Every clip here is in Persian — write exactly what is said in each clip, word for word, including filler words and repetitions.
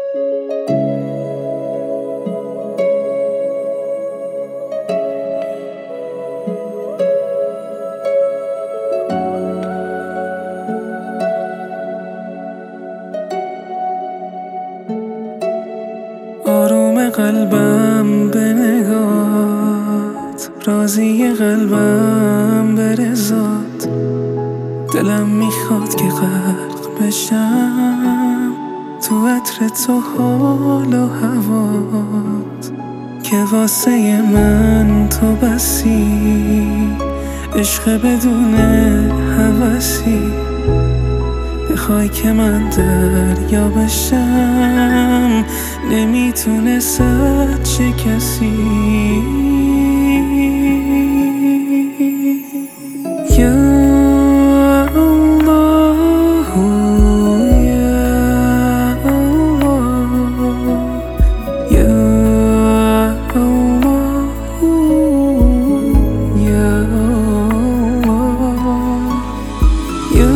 آروم قلبم به نگات، راضی قلبم به رضات. دلم میخواد که غرق بشم تو عطر تو حال و هوات، که واسه من تو بسی عشق بدون هوسی. بخوای که من دریا بشم نمیتونه صد چه کسی. یا الله یا الله یا الله یا الله یا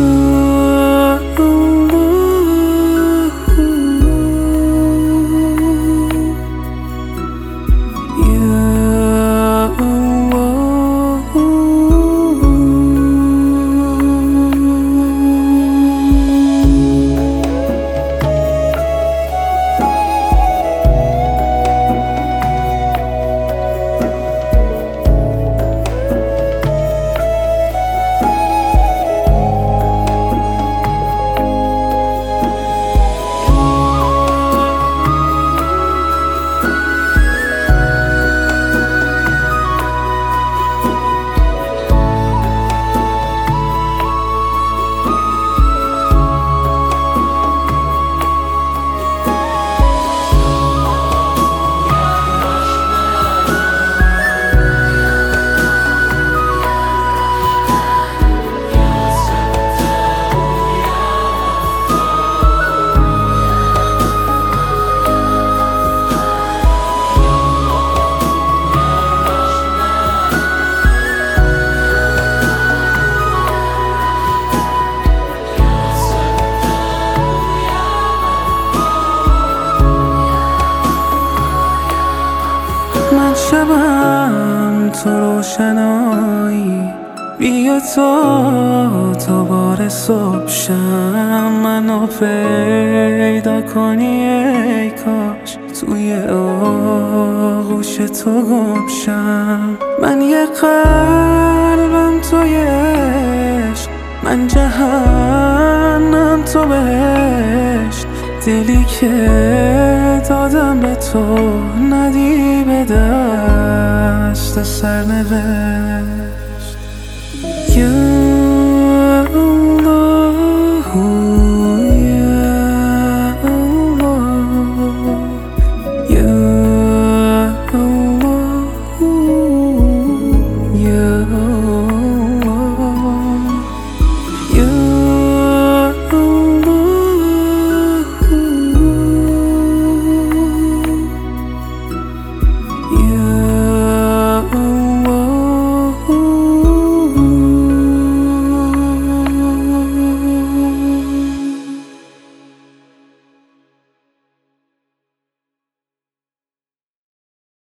من شبم تو روشنایی، بیا تا تا بار صبح شم منو پیدا کنی. ای کاش توی آغوش تو گم شم. من یه قلبم توی عشق، من جهنم تو بهشت. دلی که دادم به تو ندی به دست سرنوشت.